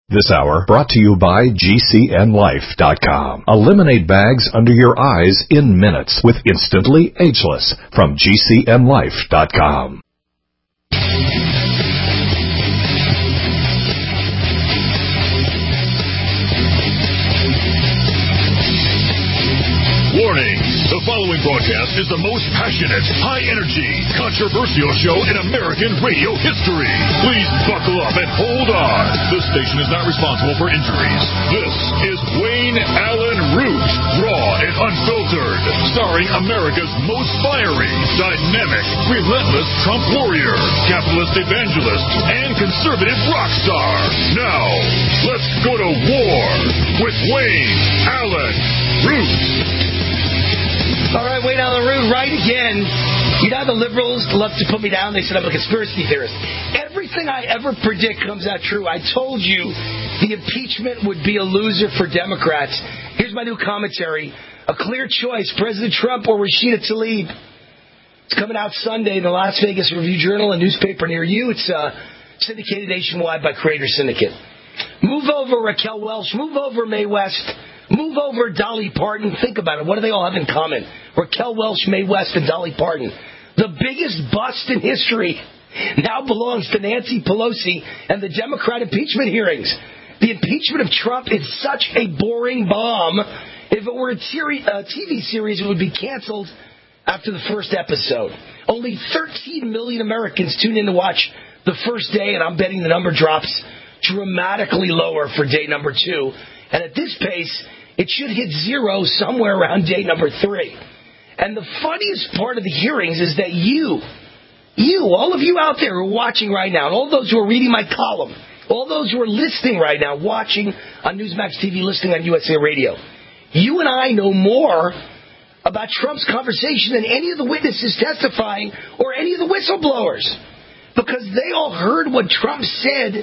This hour brought to you by GCNLife.com. Eliminate bags under your eyes in minutes with Instantly Ageless from GCNLife.com. Warning! The following broadcast is the most passionate, high-energy, controversial show in American radio history. Please buckle up and hold on. This station is not responsible for injuries. This is Wayne Allen Root, raw and unfiltered, starring America's most fiery, dynamic, relentless Trump warrior, capitalist evangelist, and conservative rock star. Now, let's go to war with Wayne Allen Root. All right, Wayne Allen Root, right again. You know, the liberals love to put me down. They said I'm a conspiracy theorist. Everything I ever predict comes out true. I told you the impeachment would be a loser for Democrats. Here's my new commentary. A clear choice, President Trump or Rashida Tlaib. It's coming out Sunday in the Las Vegas Review-Journal, a newspaper near you. It's syndicated nationwide by Creator Syndicate. Move over Raquel Welch. Move over Mae West. Move over Dolly Parton. Think about it. What do they all have in common? Raquel Welch, Mae West, and Dolly Parton. The biggest bust in history now belongs to Nancy Pelosi and the Democrat impeachment hearings. The impeachment of Trump is such a boring bomb. If it were a TV series, it would be canceled after the first episode. Only 13 million Americans tune in to watch the first day, and I'm betting the number drops dramatically lower for day number 2. And at this pace, it should hit 0 somewhere around day number 3. And the funniest part of the hearings is that you, all of you out there who are watching right now, and all those who are reading my column, all those who are listening right now, watching on Newsmax TV, listening on USA Radio, you and I know more about Trump's conversation than any of the witnesses testifying or any of the whistleblowers. Because they all heard what Trump said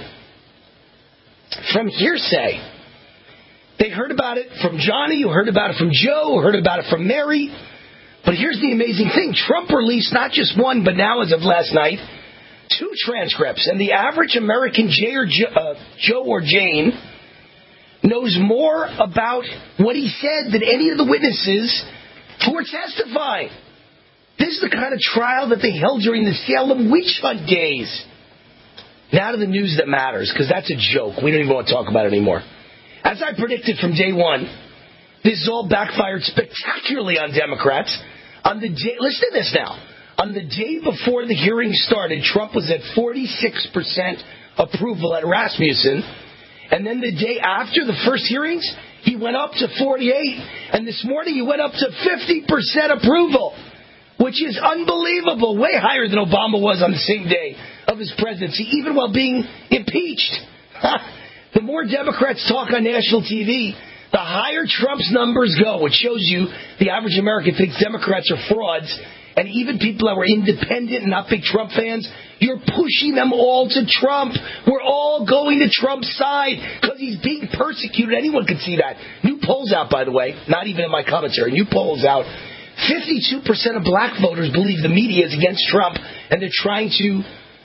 from hearsay. They heard about it from Johnny, who heard about it from Joe, who heard about it from Mary. But here's the amazing thing. Trump released not just one, but now, as of last night, 2 transcripts. And the average American Joe or Jane knows more about what he said than any of the witnesses who are testifying. This is the kind of trial that they held during the Salem witch hunt days. Now to the news that matters, because that's a joke. We don't even want to talk about it anymore. As I predicted from day one, this has all backfired spectacularly on Democrats. Listen to this now. On the day before the hearing started, Trump was at 46% approval at Rasmussen. And then the day after the first hearings, he went up to 48. And this morning he went up to 50% approval, which is unbelievable, way higher than Obama was on the same day of his presidency, even while being impeached. The more Democrats talk on national TV, the higher Trump's numbers go, which shows you the average American thinks Democrats are frauds. And even people that were independent and not big Trump fans, you're pushing them all to Trump. We're all going to Trump's side because he's being persecuted. Anyone can see that. New polls out, by the way, not even in my commentary. New polls out. 52% of black voters believe the media is against Trump, and they're trying to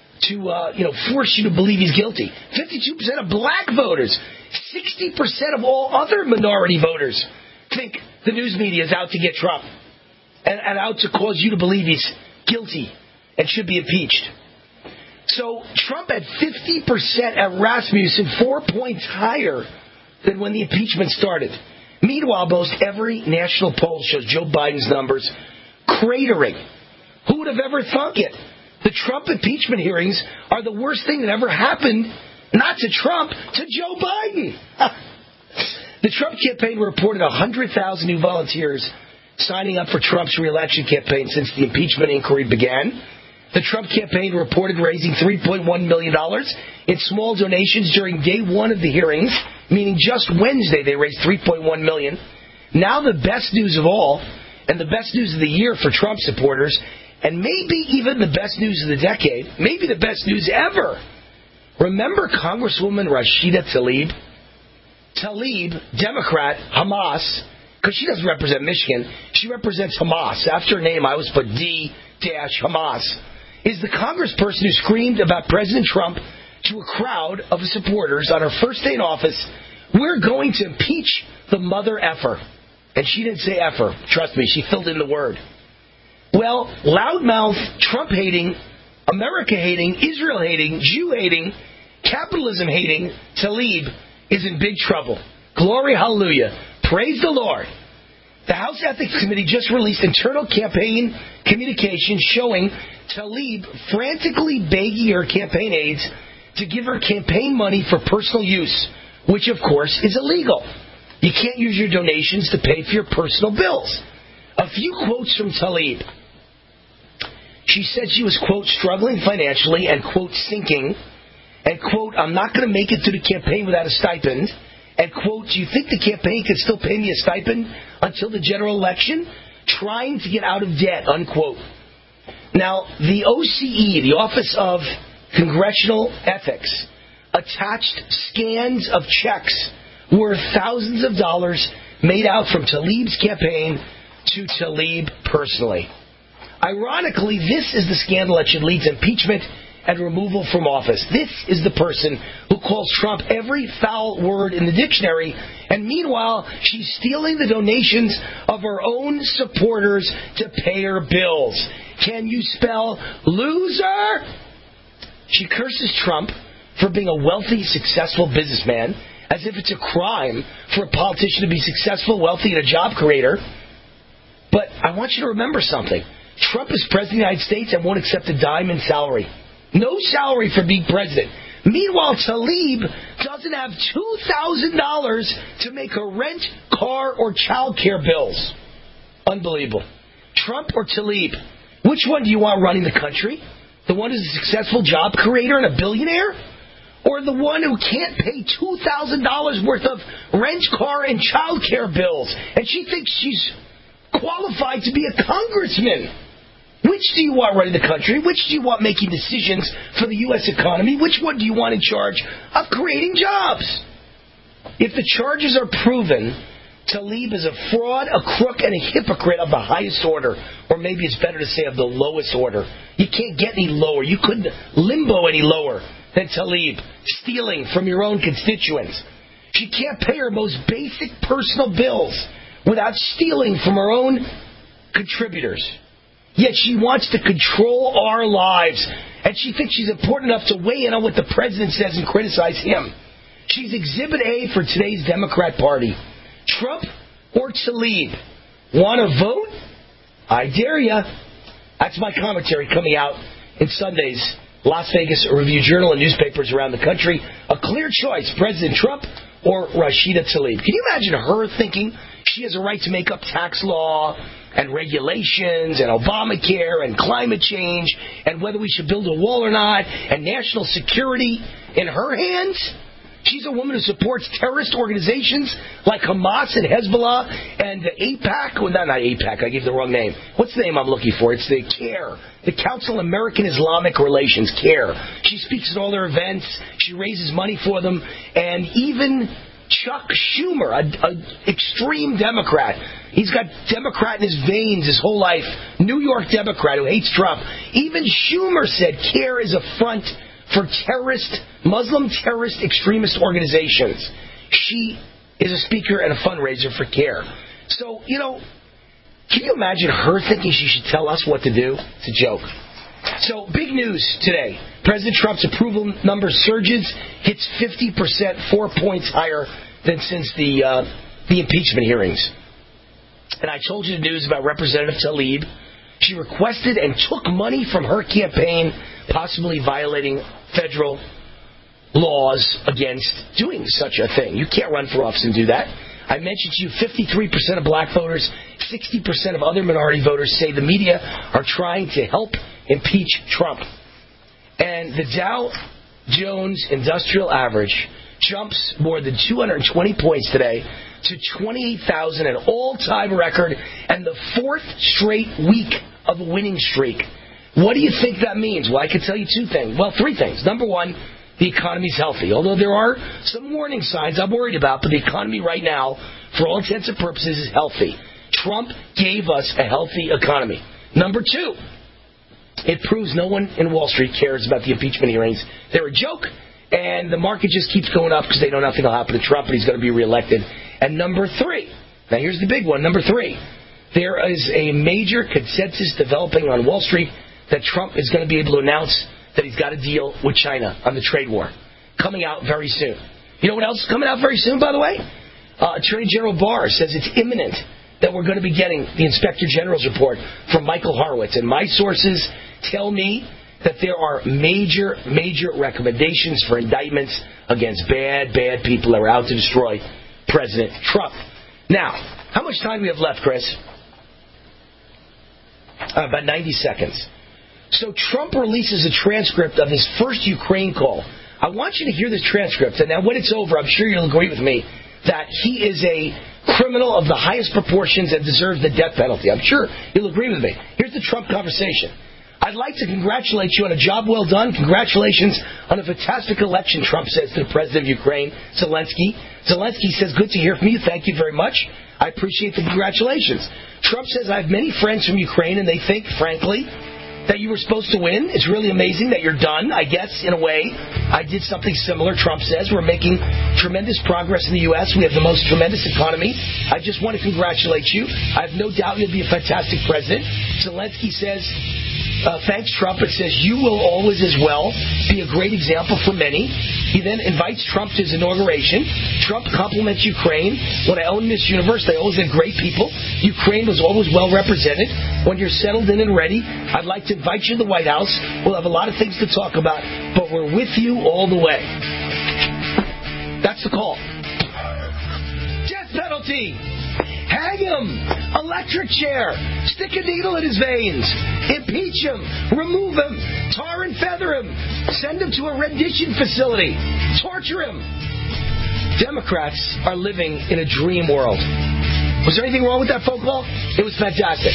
force you to believe he's guilty. 52% of black voters. 60% of all other minority voters think the news media is out to get Trump and out to cause you to believe he's guilty and should be impeached. So Trump had 50% at Rasmussen, 4 points higher than when the impeachment started. Meanwhile, most every national poll shows Joe Biden's numbers cratering. Who would have ever thunk it? The Trump impeachment hearings are the worst thing that ever happened, not to Trump, to Joe Biden. The Trump campaign reported 100,000 new volunteers signing up for Trump's re-election campaign since the impeachment inquiry began. The Trump campaign reported raising $3.1 million in small donations during day 1 of the hearings, meaning just Wednesday they raised $3.1 million. Now the best news of all, and the best news of the year for Trump supporters, and maybe even the best news of the decade, maybe the best news ever. Remember Congresswoman Rashida Tlaib? Tlaib, Democrat, Hamas, because she doesn't represent Michigan, she represents Hamas. After her name, I always put D-Hamas. Is the congressperson who screamed about President Trump to a crowd of supporters on her first day in office, "We're going to impeach the mother effer." And she didn't say effer. Trust me, she filled in the word. Well, loudmouth, Trump-hating, America-hating, Israel-hating, Jew-hating, capitalism-hating Tlaib is in big trouble. Glory, hallelujah. Praise the Lord. The House Ethics Committee just released internal campaign communications showing Tlaib frantically begging her campaign aides to give her campaign money for personal use, which, of course, is illegal. You can't use your donations to pay for your personal bills. A few quotes from Tlaib. She said she was, quote, struggling financially and, quote, sinking, and, quote, I'm not going to make it through the campaign without a stipend, and, quote, do you think the campaign can still pay me a stipend until the general election? Trying to get out of debt, unquote. Now, the OCE, the Office of Congressional Ethics, attached scans of checks worth thousands of dollars made out from Tlaib's campaign to Tlaib personally. Ironically, this is the scandal that should lead to impeachment and removal from office. This is the person who calls Trump every foul word in the dictionary, and meanwhile, she's stealing the donations of her own supporters to pay her bills. Can you spell loser? She curses Trump for being a wealthy, successful businessman, as if it's a crime for a politician to be successful, wealthy, and a job creator. But I want you to remember something. Trump is president of the United States and won't accept a dime in salary. No salary for being president. Meanwhile, Tlaib doesn't have $2,000 to make her rent, car, or child care bills. Unbelievable. Trump or Tlaib? Which one do you want running the country? The one who's a successful job creator and a billionaire? Or the one who can't pay $2,000 worth of rent, car, and child care bills? And she thinks she's qualified to be a congressman. Which do you want running the country? Which do you want making decisions for the U.S. economy? Which one do you want in charge of creating jobs? If the charges are proven, Tlaib is a fraud, a crook, and a hypocrite of the highest order. Or maybe it's better to say of the lowest order. You can't get any lower. You couldn't limbo any lower than Tlaib, stealing from your own constituents. She can't pay her most basic personal bills without stealing from her own contributors. Yet she wants to control our lives, and she thinks she's important enough to weigh in on what the president says and criticize him. She's Exhibit A for today's Democrat Party. Trump or Tlaib? Want to vote? I dare ya. That's my commentary coming out in Sunday's Las Vegas Review-Journal and newspapers around the country. A clear choice, President Trump or Rashida Tlaib. Can you imagine her thinking she has a right to make up tax law and regulations and Obamacare and climate change and whether we should build a wall or not and national security in her hands? She's a woman who supports terrorist organizations like Hamas and Hezbollah and the AIPAC. Well, not AIPAC, I gave the wrong name. What's the name I'm looking for? It's the CARE, the Council of American Islamic Relations, CARE. She speaks at all their events. She raises money for them. And even Chuck Schumer, an extreme Democrat. He's got Democrat in his veins his whole life. New York Democrat who hates Trump. Even Schumer said CARE is a front for Muslim terrorist extremist organizations. She is a speaker and a fundraiser for CARE. So, can you imagine her thinking she should tell us what to do? It's a joke. So, big news today. President Trump's approval number surges, hits 50%, 4 points higher than since the impeachment hearings. And I told you the news about Representative Tlaib. She requested and took money from her campaign, possibly violating federal laws against doing such a thing. You can't run for office and do that. I mentioned to you 53% of black voters, 60% of other minority voters say the media are trying to help impeach Trump. And the Dow Jones Industrial Average jumps more than 220 points today to 28,000, an all-time record, and the fourth straight week of a winning streak. What do you think that means? Well, I can tell you three things. Number one, the economy's healthy. Although there are some warning signs I'm worried about, but the economy right now, for all intents and purposes, is healthy. Trump gave us a healthy economy. Number two, it proves no one in Wall Street cares about the impeachment hearings. They're a joke, And the market just keeps going up because they know nothing will happen to Trump and he's going to be reelected. And number 3, now here's the big one, number 3, there is a major consensus developing on Wall Street that Trump is going to be able to announce that he's got a deal with China on the trade war, coming out very soon. You know what else is coming out very soon, by the way? Attorney General Barr says it's imminent that we're going to be getting the Inspector General's report from Michael Horowitz. And my sources tell me that there are major, major recommendations for indictments against bad people that are out to destroy President Trump. Now, how much time do we have left, Chris? About 90 seconds. So Trump releases a transcript of his first Ukraine call. I want you to hear this transcript. And now when it's over, I'm sure you'll agree with me that he is a criminal of the highest proportions and deserves the death penalty. I'm sure you'll agree with me. Here's the Trump conversation. I'd like to congratulate you on a job well done. Congratulations on a fantastic election, Trump says to the president of Ukraine, Zelensky. Zelensky says, good to hear from you. Thank you very much. I appreciate the congratulations. Trump says, I have many friends from Ukraine, and they think, frankly, that you were supposed to win. It's really amazing that you're done. I guess, in a way, I did something similar, Trump says. We're making tremendous progress in the U.S. We have the most tremendous economy. I just want to congratulate you. I have no doubt you'll be a fantastic president. Zelensky says, thanks, Trump. It says, you will always as well be a great example for many. He then invites Trump to his inauguration. Trump compliments Ukraine. When I owned Miss Universe, they always had great people. Ukraine was always well represented. When you're settled in and ready, I'd like to invite you to the White House. We'll have a lot of things to talk about, but we're with you all the way. That's the call. Death penalty. Hang him. Electric chair. Stick a needle in his veins. Impeach him. Remove him. Tar and feather him. Send him to a rendition facility. Torture him. Democrats are living in a dream world. Was there anything wrong with that phone call? It was fantastic.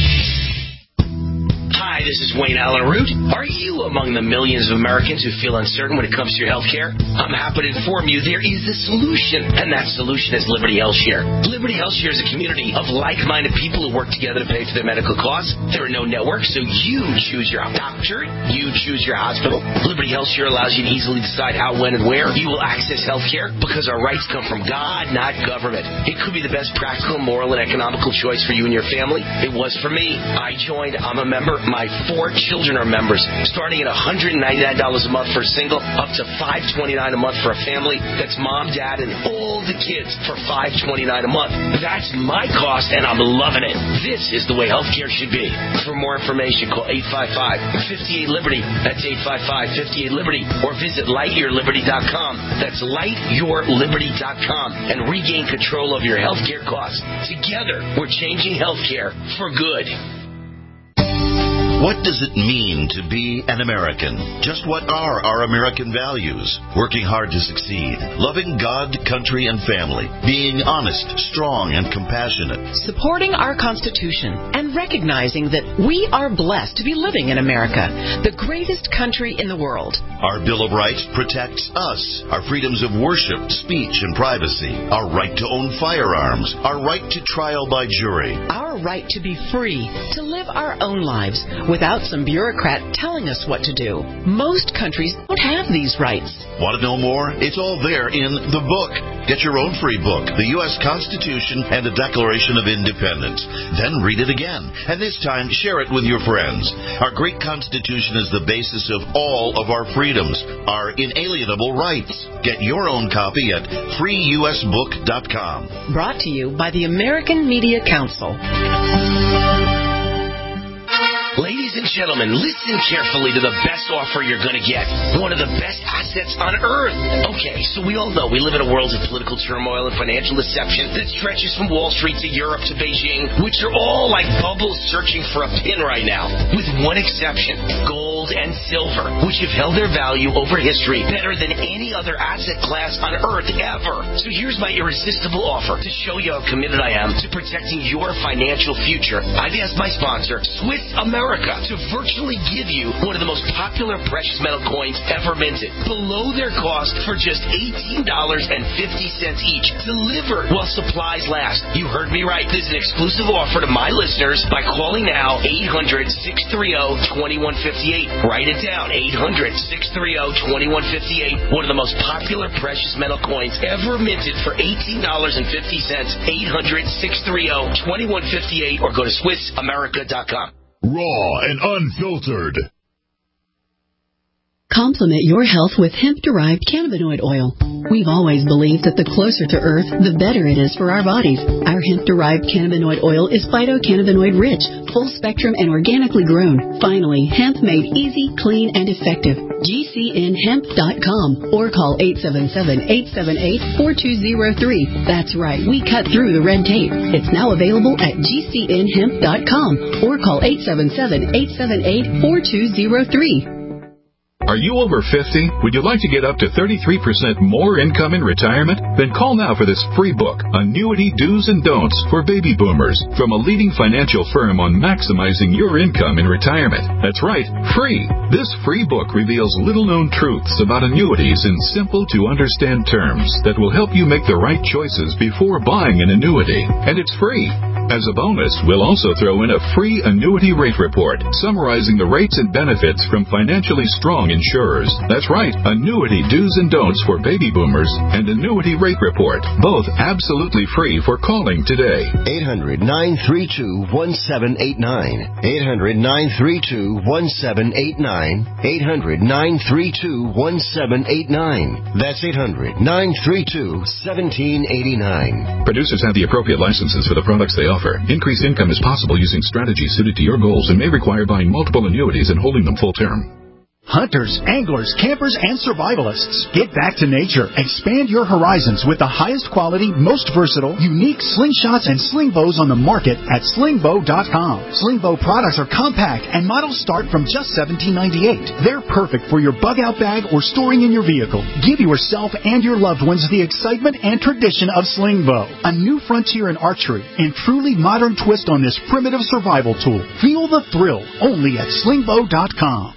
Hi, this is Wayne Allen Root. Are you among the millions of Americans who feel uncertain when it comes to your health care? I'm happy to inform you there is a solution, and that solution is Liberty HealthShare. Liberty HealthShare is a community of like-minded people who work together to pay for their medical costs. There are no networks, so you choose your doctor, you choose your hospital. Liberty HealthShare allows you to easily decide how, when, and where you will access health care because our rights come from God, not government. It could be the best practical, moral, and economical choice for you and your family. It was for me. I joined. I'm a member. My 4 children are members, starting at $199 a month for a single, up to $529 a month for a family. That's mom, dad, and all the kids for $529 a month. That's my cost, and I'm loving it. This is the way healthcare should be. For more information, call 855-58-LIBERTY. That's 855-58-LIBERTY. Or visit lightyearliberty.com. That's lightyourliberty.com. And regain control of your healthcare costs. Together, we're changing healthcare for good. What does it mean to be an American? Just what are our American values? Working hard to succeed, loving God, country, and family, being honest, strong, and compassionate. Supporting our Constitution and recognizing that we are blessed to be living in America, the greatest country in the world. Our Bill of Rights protects us, our freedoms of worship, speech, and privacy, our right to own firearms, our right to trial by jury, our right to be free, to live our own lives without some bureaucrat telling us what to do. Most countries don't have these rights. Want to know more? It's all there in the book. Get your own free book, The U.S. Constitution and the Declaration of Independence. Then read it again, and this time share it with your friends. Our great Constitution is the basis of all of our freedoms, our inalienable rights. Get your own copy at freeusbook.com. Brought to you by the American Media Council. Ladies and gentlemen, listen carefully to the best offer you're going to get. One of the best assets on earth. Okay, so we all know we live in a world of political turmoil and financial deception that stretches from Wall Street to Europe to Beijing, which are all like bubbles searching for a pin right now. With one exception, gold and silver, which have held their value over history better than any other asset class on earth ever. So here's my irresistible offer to show you how committed I am to protecting your financial future. I've asked my sponsor, Swiss America, to virtually give you one of the most popular precious metal coins ever minted, below their cost for just $18.50 each, delivered while supplies last. You heard me right. This is an exclusive offer to my listeners by calling now 800-630-2158. Write it down, 800-630-2158. One of the most popular precious metal coins ever minted for $18.50. 800-630-2158 or go to SwissAmerica.com. Raw and unfiltered. Complement your health with hemp-derived cannabinoid oil. We've always believed that the closer to Earth, the better it is for our bodies. Our hemp-derived cannabinoid oil is phytocannabinoid-rich, full-spectrum, and organically grown. Finally, hemp made easy, clean, and effective. GCNhemp.com or call 877-878-4203. That's right, we cut through the red tape. It's now available at GCNhemp.com or call 877-878-4203. Are you over 50? Would you like to get up to 33% more income in retirement? Then call now for this free book, Annuity Do's and Don'ts for Baby Boomers, from a leading financial firm on maximizing your income in retirement. That's right, free. This free book reveals little-known truths about annuities in simple-to-understand terms that will help you make the right choices before buying an annuity. And it's free. As a bonus, we'll also throw in a free annuity rate report summarizing the rates and benefits from financially strong insurers. That's right, Annuity Do's and Don'ts for Baby Boomers and Annuity Rate Report, both absolutely free for calling today. 800-932-1789. 800-932-1789. 800-932-1789. That's 800-932-1789. Producers have the appropriate licenses for the products they offer. Increased income is possible using strategies suited to your goals and may require buying multiple annuities and holding them full term. Hunters, anglers, campers, and survivalists. Get back to nature. Expand your horizons with the highest quality, most versatile, unique slingshots and sling bows on the market at slingbow.com. Slingbow products are compact and models start from just $17.98. They're perfect for your bug-out bag or storing in your vehicle. Give yourself and your loved ones the excitement and tradition of Slingbow, a new frontier in archery and truly modern twist on this primitive survival tool. Feel the thrill only at slingbow.com.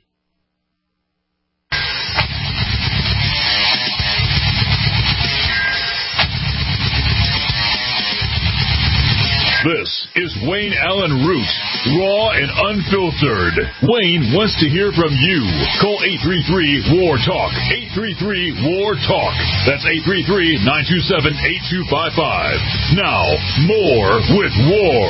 This is Wayne Allen Root, raw and unfiltered. Wayne wants to hear from you. Call 833-WAR-TALK. 833-WAR-TALK. That's 833-927-8255. Now, more with War.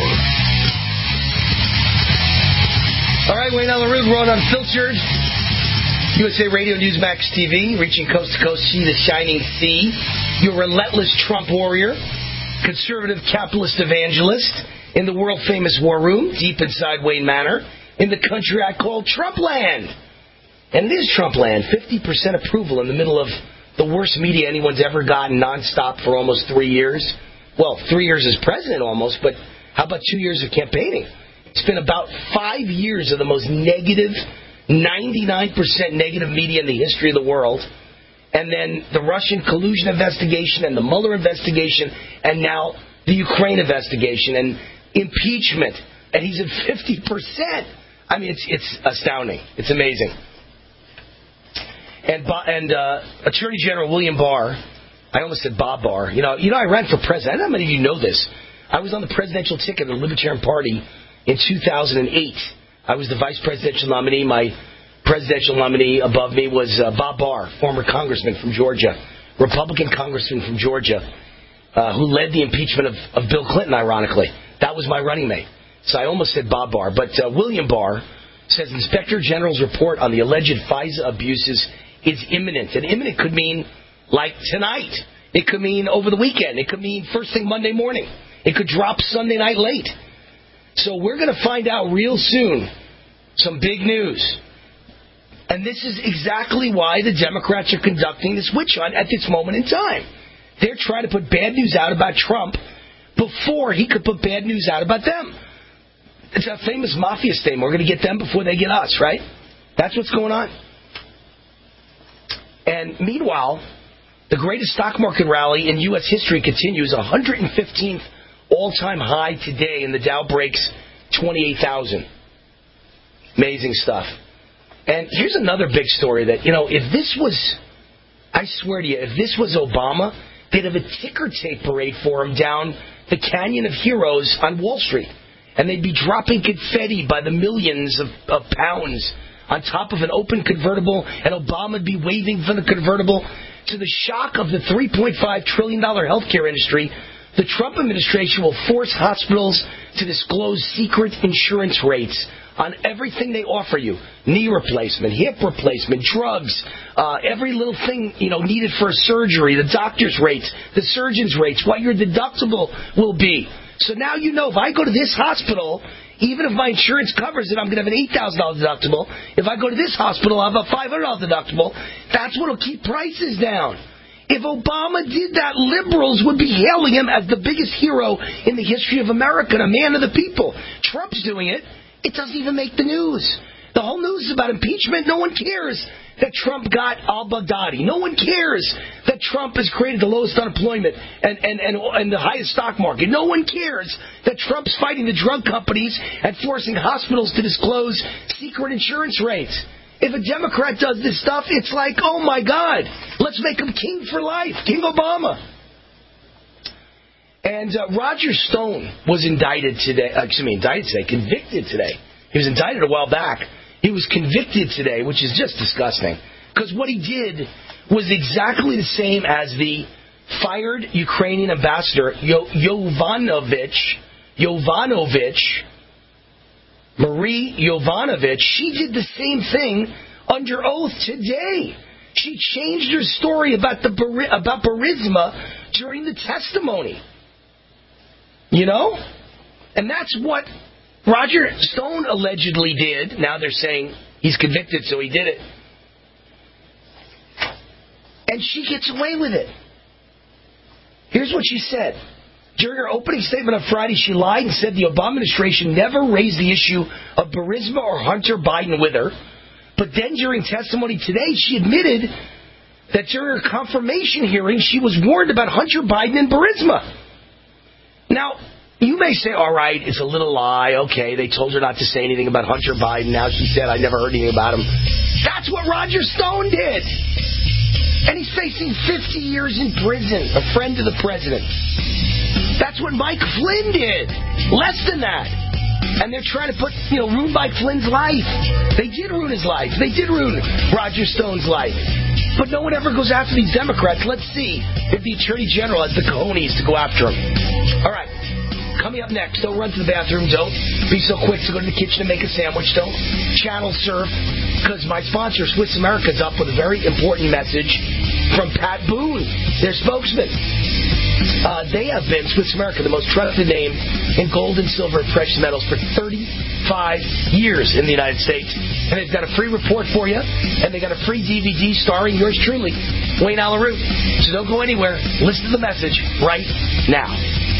All right, Wayne Allen Root, raw and unfiltered. USA Radio Newsmax TV, reaching coast to coast, see the shining sea. Your relentless Trump warrior. Conservative capitalist evangelist in the world-famous war room, deep inside Wayne Manor, in the country I call Trumpland. And it is Trumpland, 50% approval in the middle of the worst media anyone's ever gotten, nonstop for almost 3 years. Well, 3 years as president almost, but how about 2 years of campaigning? It's been about 5 years of the most negative, 99% negative media in the history of the world. And then the Russian collusion investigation and the Mueller investigation and now the Ukraine investigation and impeachment. And he's at 50%. I mean, it's astounding. It's amazing. And Attorney General William Barr, I almost said Bob Barr. You know, I ran for president. I don't know how many of you know this. I was on the presidential ticket of the Libertarian Party in 2008. I was the vice presidential nominee. My presidential nominee above me was Bob Barr, former congressman from Georgia, Republican congressman from Georgia, who led the impeachment of Bill Clinton, ironically. That was my running mate. So I almost said Bob Barr. But William Barr says Inspector General's report on the alleged FISA abuses is imminent. And imminent could mean like tonight. It could mean over the weekend. It could mean first thing Monday morning. It could drop Sunday night late. So we're going to find out real soon some big news. And this is exactly why the Democrats are conducting this witch hunt at this moment in time. They're trying to put bad news out about Trump before he could put bad news out about them. It's a famous mafia statement. We're going to get them before they get us, right? That's what's going on. And meanwhile, the greatest stock market rally in U.S. history continues. 115th all-time high today, and the Dow breaks 28,000. Amazing stuff. And here's another big story that, if this was, I swear to you, if this was Obama, they'd have a ticker tape parade for him down the Canyon of Heroes on Wall Street. And they'd be dropping confetti by the millions of pounds on top of an open convertible, and Obama would be waving from the convertible. To the shock of the $3.5 trillion healthcare industry, the Trump administration will force hospitals to disclose secret insurance rates on everything they offer you. Knee replacement, hip replacement, drugs, every little thing needed for a surgery, the doctor's rates, the surgeon's rates, what your deductible will be. So now if I go to this hospital, even if my insurance covers it, I'm going to have an $8,000 deductible. If I go to this hospital, I'll have a $500 deductible. That's what will keep prices down. If Obama did that, liberals would be hailing him as the biggest hero in the history of America, a man of the people. Trump's doing it. It doesn't even make the news. The whole news is about impeachment. No one cares that Trump got al-Baghdadi. No one cares that Trump has created the lowest unemployment and the highest stock market. No one cares that Trump's fighting the drug companies and forcing hospitals to disclose secret insurance rates. If a Democrat does this stuff, it's like, oh my God, let's make him king for life, King Obama. And Roger Stone was convicted today. He was indicted a while back. He was convicted today, which is just disgusting. Because what he did was exactly the same as the fired Ukrainian ambassador, Yovanovitch, Marie Yovanovitch. She did the same thing under oath today. She changed her story about Burisma during the testimony. And that's what Roger Stone allegedly did. Now they're saying he's convicted, so he did it. And she gets away with it. Here's what she said. During her opening statement on Friday, she lied and said the Obama administration never raised the issue of Burisma or Hunter Biden with her. But then during testimony today, she admitted that during her confirmation hearing, she was warned about Hunter Biden and Burisma. Now, you may say, all right, it's a little lie. Okay, they told her not to say anything about Hunter Biden. Now she said, I never heard anything about him. That's what Roger Stone did. And he's facing 50 years in prison, a friend of the president. That's what Mike Flynn did. Less than that. And they're trying to ruin Mike Flynn's life. They did ruin his life. They did ruin Roger Stone's life. But no one ever goes after these Democrats. Let's see if the Attorney General has the cojones to go after him. All right. Coming up next, don't run to the bathroom. Don't be so quick to go to the kitchen and make a sandwich. Don't channel surf, because my sponsor, Swiss America, is up with a very important message from Pat Boone, their spokesman. They have been, Swiss America, the most trusted name in gold and silver and precious metals for 35 years in the United States. And they've got a free report for you, and they got a free DVD starring yours truly, Wayne Allyn Root. So don't go anywhere. Listen to the message right now.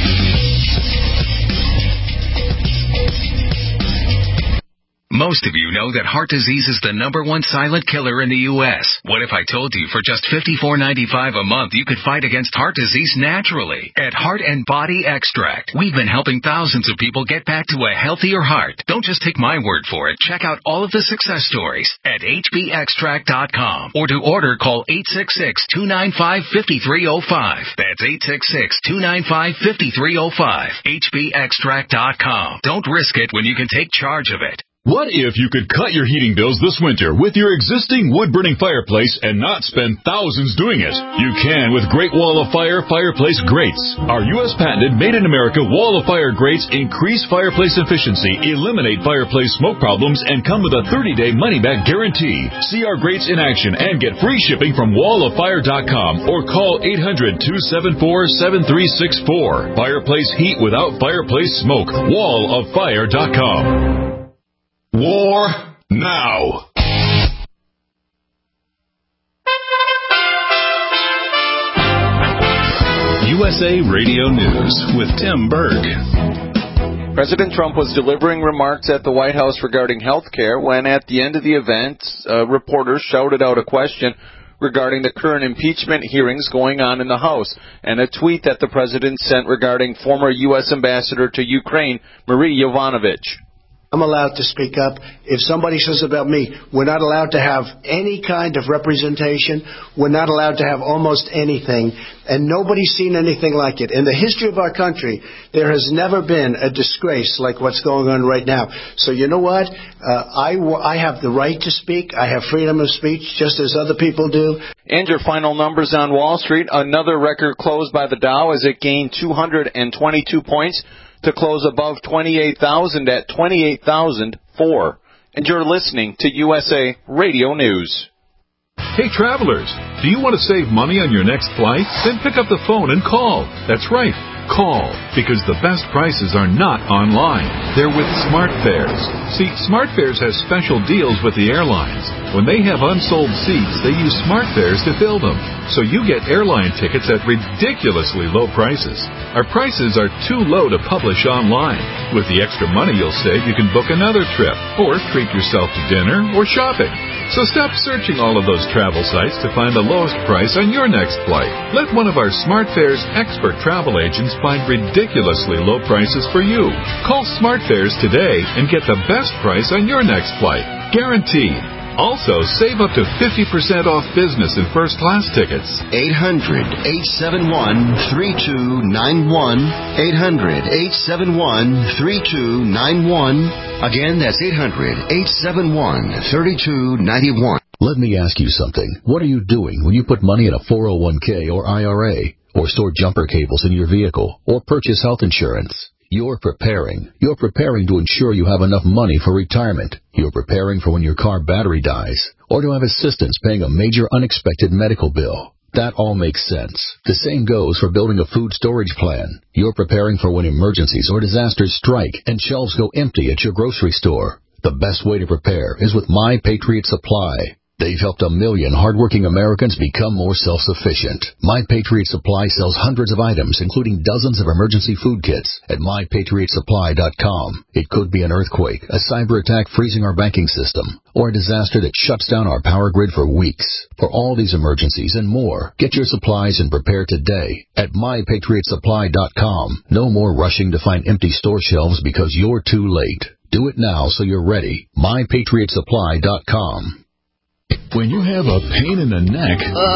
Most of you know that heart disease is the #1 silent killer in the U.S. What if I told you for just $54.95 a month you could fight against heart disease naturally? At Heart and Body Extract, we've been helping thousands of people get back to a healthier heart. Don't just take my word for it. Check out all of the success stories at hbextract.com. Or to order, call 866-295-5305. That's 866-295-5305. hbextract.com. Don't risk it when you can take charge of it. What if you could cut your heating bills this winter with your existing wood-burning fireplace and not spend thousands doing it? You can with Great Wall of Fire fireplace grates. Our U.S. patented made-in-America Wall of Fire grates increase fireplace efficiency, eliminate fireplace smoke problems, and come with a 30-day money-back guarantee. See our grates in action and get free shipping from walloffire.com or call 800-274-7364. Fireplace heat without fireplace smoke. walloffire.com. War now. USA Radio News with Tim Berg. President Trump was delivering remarks at the White House regarding health care when, at the end of the event, reporters shouted out a question regarding the current impeachment hearings going on in the House and a tweet that the president sent regarding former U.S. Ambassador to Ukraine, Marie Yovanovitch. I'm allowed to speak up. If somebody says about me, we're not allowed to have any kind of representation. We're not allowed to have almost anything. And nobody's seen anything like it. In the history of our country, there has never been a disgrace like what's going on right now. So you know what? I have the right to speak. I have freedom of speech just as other people do. And your final numbers on Wall Street. Another record close by the Dow as it gained 222 points to close above 28,000 at 28,004. And you're listening to USA Radio News. Hey, travelers, do you want to save money on your next flight? Then pick up the phone and call. That's right, call, because the best prices are not online. They're with SmartFares. See, SmartFares has special deals with the airlines. When they have unsold seats, they use SmartFares to fill them. So you get airline tickets at ridiculously low prices. Our prices are too low to publish online. With the extra money you'll save, you can book another trip or treat yourself to dinner or shopping. So stop searching all of those travel sites to find the lowest price on your next flight. Let one of our SmartFares expert travel agents find ridiculously low prices for you. Call SmartFares today and get the best price on your next flight. Guaranteed. Also, save up to 50% off business and first-class tickets. 800-871-3291. 800-871-3291. Again, that's 800-871-3291. Let me ask you something. What are you doing when you put money in a 401k or IRA, or store jumper cables in your vehicle, or purchase health insurance? You're preparing. You're preparing to ensure you have enough money for retirement. You're preparing for when your car battery dies, or to have assistance paying a major unexpected medical bill. That all makes sense. The same goes for building a food storage plan. You're preparing for when emergencies or disasters strike and shelves go empty at your grocery store. The best way to prepare is with My Patriot Supply. They've helped 1 million hardworking Americans become more self-sufficient. My Patriot Supply sells hundreds of items, including dozens of emergency food kits at MyPatriotSupply.com. It could be an earthquake, a cyber attack freezing our banking system, or a disaster that shuts down our power grid for weeks. For all these emergencies and more, get your supplies and prepare today at MyPatriotSupply.com. No more rushing to find empty store shelves because you're too late. Do it now so you're ready. MyPatriotSupply.com. When you have a pain in the neck,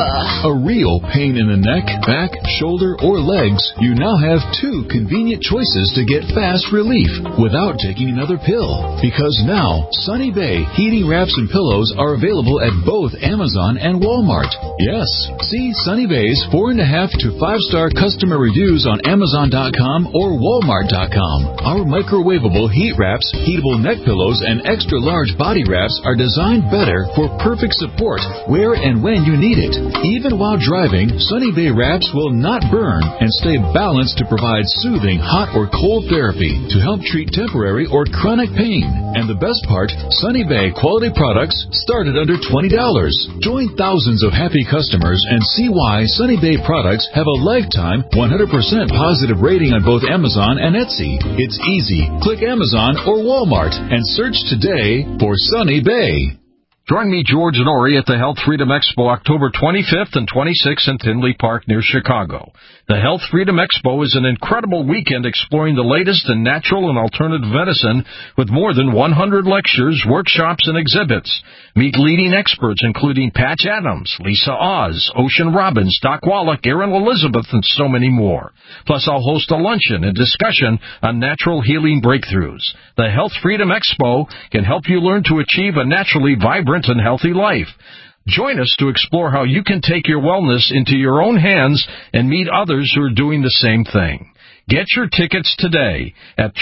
a real pain in the neck, back, shoulder, or legs, you now have 2 convenient choices to get fast relief without taking another pill. Because now, Sunny Bay heating wraps and pillows are available at both Amazon and Walmart. Yes, see Sunny Bay's 4.5 to 5-star customer reviews on Amazon.com or Walmart.com. Our microwavable heat wraps, heatable neck pillows, and extra large body wraps are designed better for perfect support where and when you need it. Even while driving, Sunny Bay wraps will not burn and stay balanced to provide soothing hot or cold therapy to help treat temporary or chronic pain. And the best part, Sunny Bay quality products start at under $20. Join thousands of happy customers and see why Sunny Bay products have a lifetime 100% positive rating on both Amazon and Etsy. It's easy. Click Amazon or Walmart and search today for Sunny Bay. Join me, George Norrie, at the Health Freedom Expo October 25th and 26th in Tinley Park near Chicago. The Health Freedom Expo is an incredible weekend exploring the latest in natural and alternative medicine with more than 100 lectures, workshops, and exhibits. Meet leading experts including Patch Adams, Lisa Oz, Ocean Robbins, Doc Wallach, Erin Elizabeth, and so many more. Plus, I'll host a luncheon and discussion on natural healing breakthroughs. The Health Freedom Expo can help you learn to achieve a naturally vibrant and healthy life. Join us to explore how you can take your wellness into your own hands and meet others who are doing the same thing. Get your tickets today at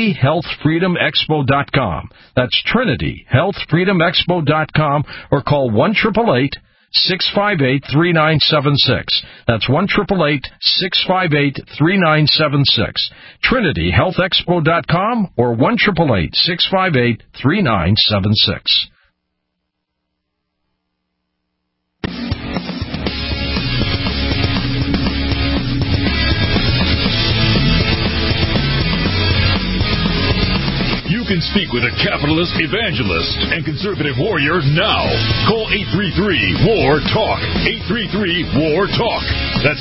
TrinityHealthFreedomExpo.com. That's TrinityHealthFreedomExpo.com or call 1-888-658-3976. That's 1-888-658-3976. TrinityHealthExpo.com or 1-888-658-3976. You can speak with a capitalist evangelist and conservative warrior now. Call 833-WAR-TALK. 833-WAR-TALK. That's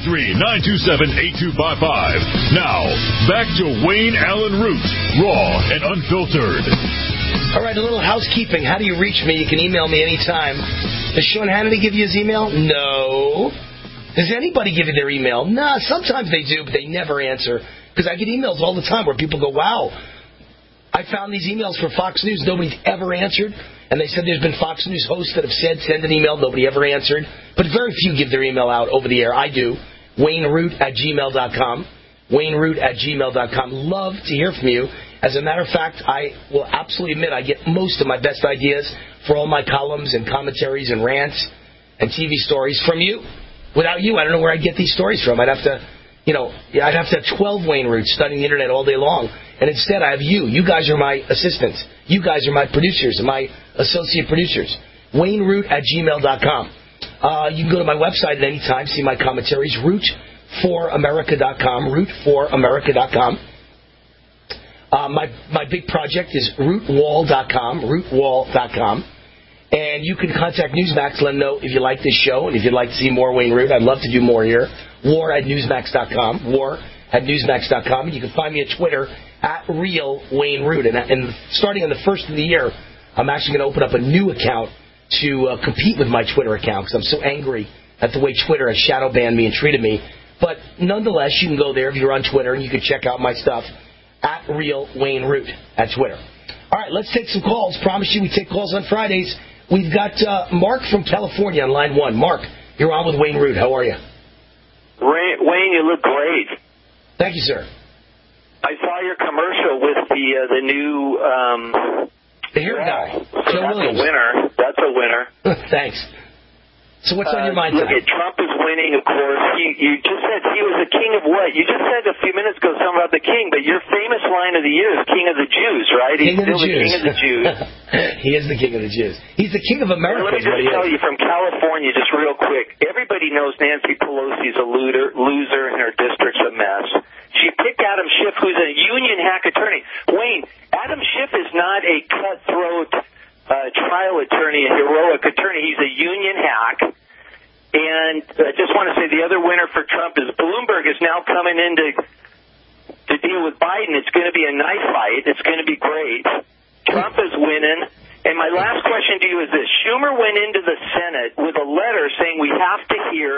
833-927-8255. Now, back to Wayne Allen Root, raw and unfiltered. All right, a little housekeeping. How do you reach me? You can email me anytime. Does Sean Hannity give you his email? No. Does anybody give you their email? Nah, sometimes they do, but they never answer. Because I get emails all the time where people go, wow, I found these emails for Fox News. Nobody's ever answered. And they said there's been Fox News hosts that have said, send an email. Nobody ever answered. But very few give their email out over the air. I do. WayneRoot@gmail.com. WayneRoot@gmail.com. Love to hear from you. As a matter of fact, I will absolutely admit I get most of my best ideas for all my columns and commentaries and rants and TV stories from you. Without you, I don't know where I'd get these stories from. I'd have to have 12 Wayne Roots studying the internet all day long. And instead, I have you. You guys are my assistants. You guys are my producers and my associate producers. WayneRoot@gmail.com. You can go to my website at any time, see my commentaries, root4america.com, root4america.com. My big project is rootwall.com, rootwall.com. And you can contact Newsmax, let them know if you like this show and if you'd like to see more Wayne Root. I'd love to do more here. War@Newsmax.com, war@Newsmax.com. And you can find me at Twitter @RealWayneRoot. And starting on the first of the year, I'm actually going to open up a new account to compete with my Twitter account because I'm so angry at the way Twitter has shadow banned me and treated me. But nonetheless, you can go there if you're on Twitter and you can check out my stuff @RealWayneRoot at Twitter. All right, let's take some calls. Promise you we take calls on Fridays. We've got Mark from California on line 1. Mark, you're on with Wayne Root. How are you? Wayne, you look great. Thank you, sir. I saw your commercial with the new the hair guy, Joe Williams. That's a winner. Thanks. So what's on your mind look, tonight? Trump is winning, of course. You just said he was the king of what? You just said a few minutes ago something about the king, but your famous line of the year is king of the Jews, right? He's still the king of the Jews. He is the king of the Jews. He's the king of America. Let me just tell you from California, just real quick, everybody knows Nancy Pelosi's a loser and her district's a mess. She picked Adam Schiff, who's a union hack attorney. Wayne, Adam Schiff is not a cutthroat trial attorney, a heroic attorney. He's a union hack. And I just want to say the other winner for Trump is Bloomberg is now coming in to deal with Biden. It's going to be a knife fight. It's going to be great. Trump is winning. And my last question to you is this. Schumer went into the Senate with a letter saying we have to hear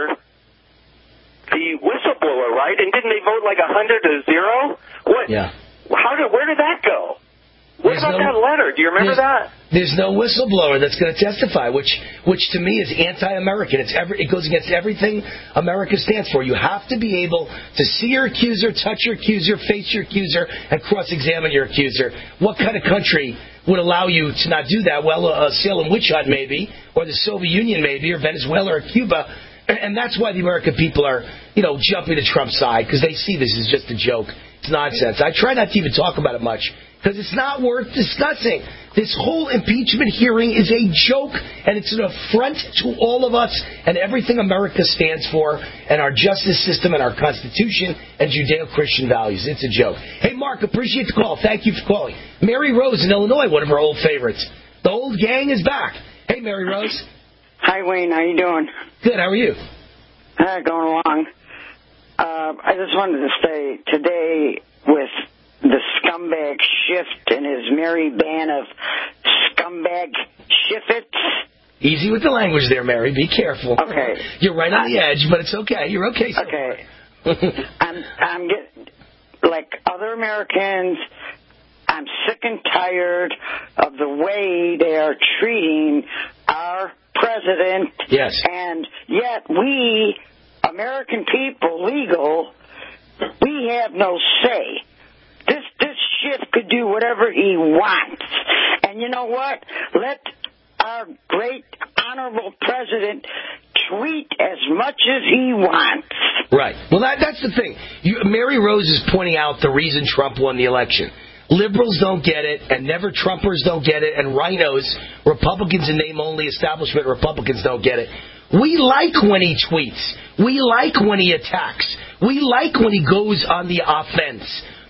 the whistleblower, right? And didn't they vote like 100-0? What? Yeah. Where did that go? What about that letter? Do you remember that? There's no whistleblower that's going to testify, which to me is anti-American. It goes against everything America stands for. You have to be able to see your accuser, touch your accuser, face your accuser, and cross-examine your accuser. What kind of country would allow you to not do that? Well, a Salem witch hunt maybe, or the Soviet Union maybe, or Venezuela or Cuba. And that's why the American people are, jumping to Trump's side, because they see this as just a joke. It's nonsense. I try not to even talk about it much, because it's not worth discussing. This whole impeachment hearing is a joke, and it's an affront to all of us and everything America stands for, and our justice system and our Constitution and Judeo-Christian values. It's a joke. Hey, Mark, appreciate the call. Thank you for calling. Mary Rose in Illinois, one of our old favorites. The old gang is back. Hey, Mary Rose. Hi, Wayne. How you doing? Good. How are you? Going along. I just wanted to say, today, with the scumbag Shift and his merry band of scumbag Shiffits. Easy with the language there, Mary. Be careful. Okay. You're right on the edge, but it's okay. You're okay. So okay. I'm getting, like other Americans, I'm sick and tired of the way they are treating our president. Yes. And yet we, American people, legal, we have no say. This shit could do whatever he wants. And you know what? Let our great honorable president tweet as much as he wants. Right. Well, that's the thing. Mary Rose is pointing out the reason Trump won the election. Liberals don't get it, and never-Trumpers don't get it, and rhinos, Republicans and name-only establishment Republicans don't get it. We like when he tweets. We like when he attacks. We like when he goes on the offense.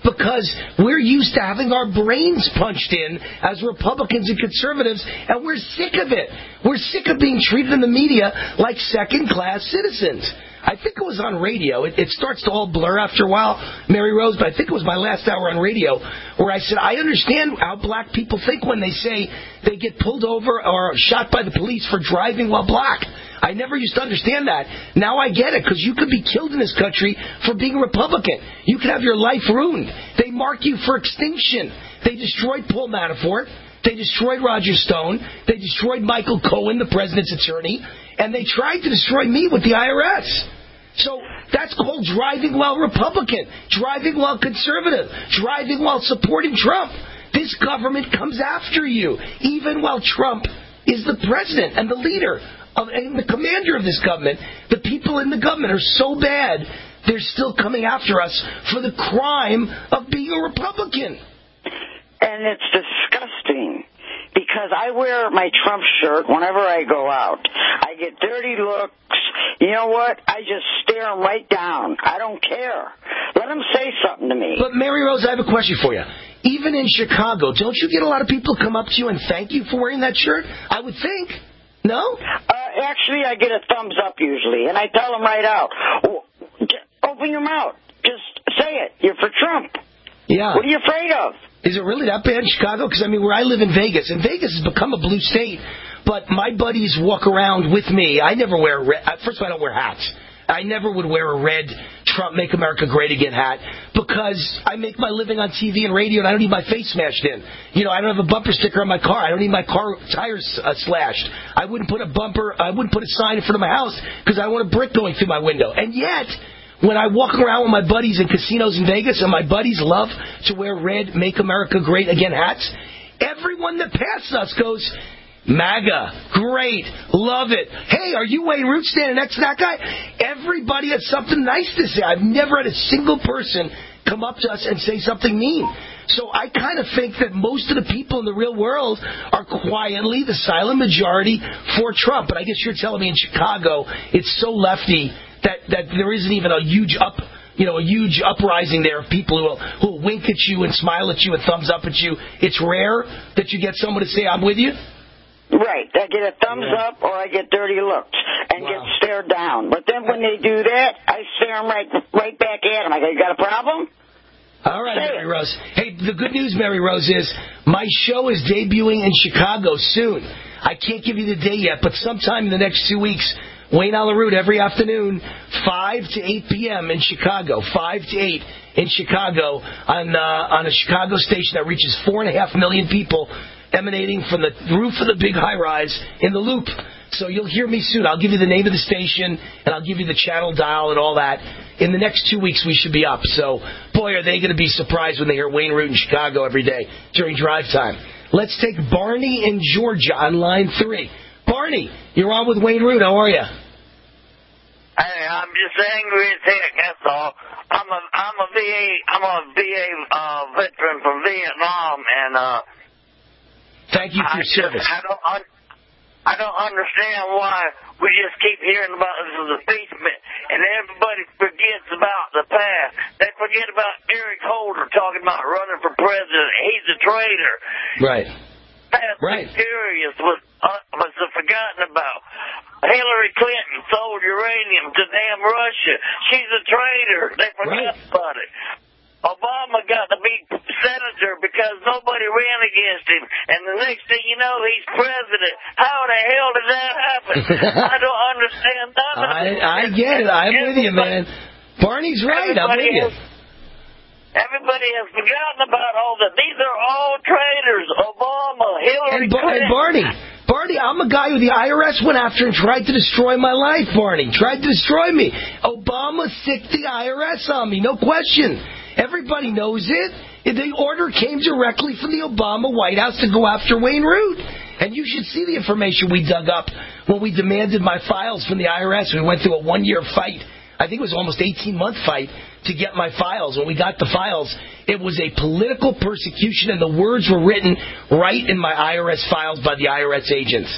because we're used to having our brains punched in as Republicans and conservatives, and we're sick of it. We're sick of being treated in the media like second-class citizens. I think it was on radio. It starts to all blur after a while, Mary Rose, but I think it was my last hour on radio where I said, I understand how black people think when they say they get pulled over or shot by the police for driving while black. I never used to understand that. Now I get it, because you could be killed in this country for being a Republican. You could have your life ruined. They mark you for extinction. They destroyed Paul Manafort. They destroyed Roger Stone. They destroyed Michael Cohen, the president's attorney. And they tried to destroy me with the IRS. So that's called driving while Republican, driving while conservative, driving while supporting Trump. This government comes after you, even while Trump is the president and the leader and the commander of this government. The people in the government are so bad, they're still coming after us for the crime of being a Republican. And it's disgusting, because I wear my Trump shirt whenever I go out. I get dirty looks. You know what? I just stare them right down. I don't care. Let them say something to me. But, Mary Rose, I have a question for you. Even in Chicago, don't you get a lot of people come up to you and thank you for wearing that shirt? I would think. No? Actually, I get a thumbs up usually, and I tell them right out, open your mouth. Just say it. You're for Trump. Yeah. What are you afraid of? Is it really that bad in Chicago? Because, I mean, where I live in Vegas, and Vegas has become a blue state, but my buddies walk around with me. I never wear red. First of all, I don't wear hats. I never would wear a red Trump Make America Great Again hat, because I make my living on TV and radio, and I don't need my face smashed in. You know, I don't have a bumper sticker on my car. I don't need my car tires slashed. I wouldn't put a sign in front of my house because I want a brick going through my window. And yet, when I walk around with my buddies in casinos in Vegas, and my buddies love to wear red Make America Great Again hats, everyone that passes us goes, MAGA, great, love it. Hey, are you Wayne Root standing next to that guy? Everybody has something nice to say. I've never had a single person come up to us and say something mean. So I kind of think that most of the people in the real world are quietly the silent majority for Trump. But I guess you're telling me in Chicago it's so lefty that there isn't even a huge uprising there of people who will wink at you and smile at you and thumbs up at you. It's rare that you get someone to say, I'm with you? Right. I get a thumbs up or I get dirty looks and get stared down. But then when they do that, I stare them right back at them. I go, you got a problem? All right, Mary Rose. Hey, the good news, Mary Rose, is my show is debuting in Chicago soon. I can't give you the day yet, but sometime in the next 2 weeks, Wayne Allyn Root every afternoon, 5 to 8 p.m. in Chicago, 5 to 8 in Chicago on a Chicago station that reaches 4.5 million people, emanating from the roof of the big high-rise in the Loop. So you'll hear me soon. I'll give you the name of the station, and I'll give you the channel dial and all that. In the next 2 weeks, we should be up. So, boy, are they going to be surprised when they hear Wayne Root in Chicago every day during drive time. Let's take Barney in Georgia on line 3. Barney, you're on with Wayne Root. How are you? Hey, I'm just angry as heck, that's all. I'm a VA veteran from Vietnam, and thank you for your service. I don't understand why we just keep hearing about this impeachment, and everybody forgets about the past. They forget about Eric Holder talking about running for president. He's a traitor. Right. Fast and Furious was forgotten about. Hillary Clinton sold uranium to damn Russia. She's a traitor. They forgot about it. Obama got to be senator because nobody ran against him. And the next thing you know, he's president. How the hell did that happen? I don't understand none of it. I get it. I'm with you, man. Barney's right. I'm with you. Everybody has forgotten about all that. These are all traitors. Obama, Hillary Clinton. And Barney, I'm a guy who the IRS went after and tried to destroy my life, Barney. Tried to destroy me. Obama sicked the IRS on me, no question. Everybody knows it. The order came directly from the Obama White House to go after Wayne Root. And you should see the information we dug up when we demanded my files from the IRS. We went through a 1-year fight. I think it was almost 18-month fight to get my files. When we got the files, it was a political persecution, and the words were written right in my IRS files by the IRS agents.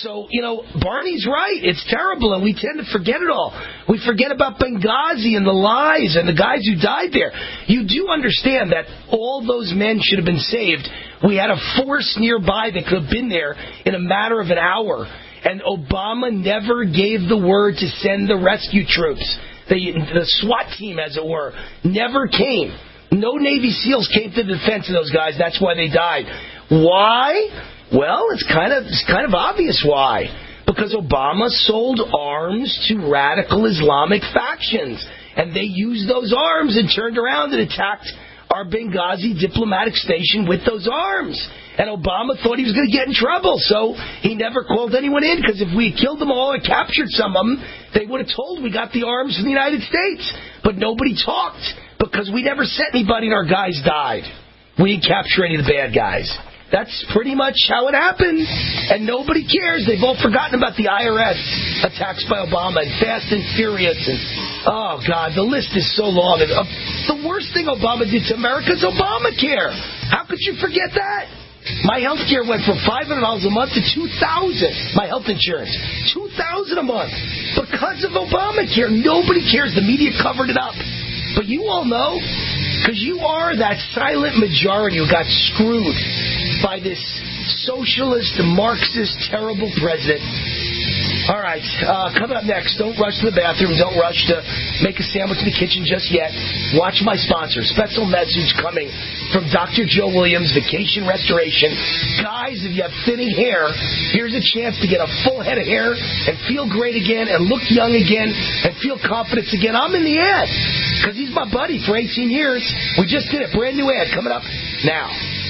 So, Barney's right. It's terrible, and we tend to forget it all. We forget about Benghazi and the lies and the guys who died there. You do understand that all those men should have been saved. We had a force nearby that could have been there in a matter of an hour. And Obama never gave the word to send the rescue troops. The SWAT team, as it were, never came. No Navy SEALs came to the defense of those guys. That's why they died. Why? Well, it's kind of obvious why. Because Obama sold arms to radical Islamic factions. And they used those arms and turned around and attacked our Benghazi diplomatic station with those arms. And Obama thought he was going to get in trouble, so he never called anyone in, because if we had killed them all or captured some of them, they would have told we got the arms from the United States. But nobody talked, because we never sent anybody and our guys died. We didn't capture any of the bad guys. That's pretty much how it happened, and nobody cares. They've all forgotten about the IRS attacks by Obama and Fast and Furious, and oh, God, the list is so long. And, the worst thing Obama did to America is Obamacare. How could you forget that? My health care went from $500 a month to $2,000. My health insurance, $2,000 a month. Because of Obamacare, nobody cares. The media covered it up. But you all know, because you are that silent majority who got screwed by this socialist, Marxist, terrible president. All right, coming up next, don't rush to the bathroom. Don't rush to make a sandwich in the kitchen just yet. Watch my sponsor. Special message coming from Dr. Joe Williams, Vacation Restoration. Guys, if you have thinning hair, here's a chance to get a full head of hair and feel great again and look young again and feel confidence again. I'm in the ad because he's my buddy for 18 years. We just did it. Brand new ad coming up now.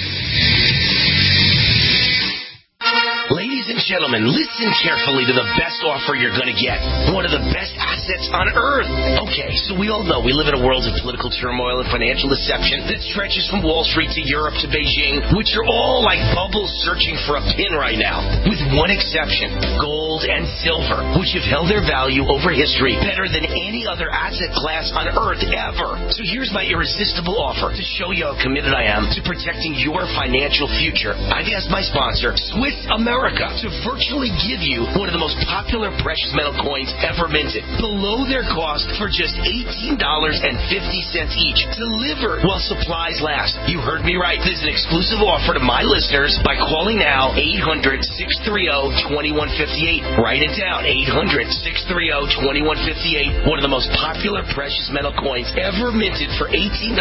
Ladies and gentlemen, listen carefully to the best offer you're going to get. One of the best assets on earth. Okay, so we all know we live in a world of political turmoil and financial deception that stretches from Wall Street to Europe to Beijing, which are all like bubbles searching for a pin right now. With one exception, gold and silver, which have held their value over history better than any other asset class on earth ever. So here's my irresistible offer to show you how committed I am to protecting your financial future. I've asked my sponsor, Swiss America, to virtually give you one of the most popular precious metal coins ever minted, below their cost for just $18.50 each, delivered while supplies last. You heard me right. This is an exclusive offer to my listeners by calling now 800-630-2158. Write it down, 800-630-2158. One of the most popular precious metal coins ever minted for $18.50,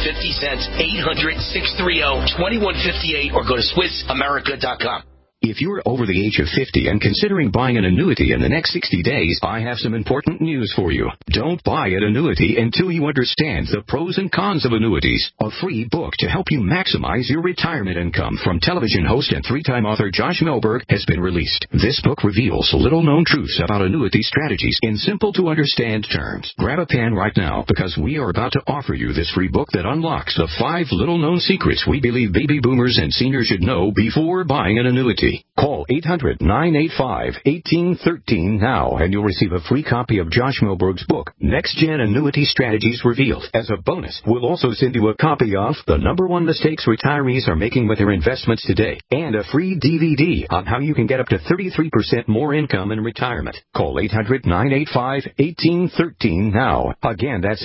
800-630-2158, or go to SwissAmerica.com. If you're over the age of 50 and considering buying an annuity in the next 60 days, I have some important news for you. Don't buy an annuity until you understand the pros and cons of annuities. A free book to help you maximize your retirement income from television host and three-time author Josh Melberg has been released. This book reveals little-known truths about annuity strategies in simple-to-understand terms. Grab a pen right now because we are about to offer you this free book that unlocks the 5 little-known secrets we believe baby boomers and seniors should know before buying an annuity. Call 800-985-1813 now, and you'll receive a free copy of Josh Melberg's book, Next Gen Annuity Strategies Revealed. As a bonus, we'll also send you a copy of The #1 Mistakes Retirees Are Making with Their Investments Today, and a free DVD on how you can get up to 33% more income in retirement. Call 800-985-1813 now. Again, that's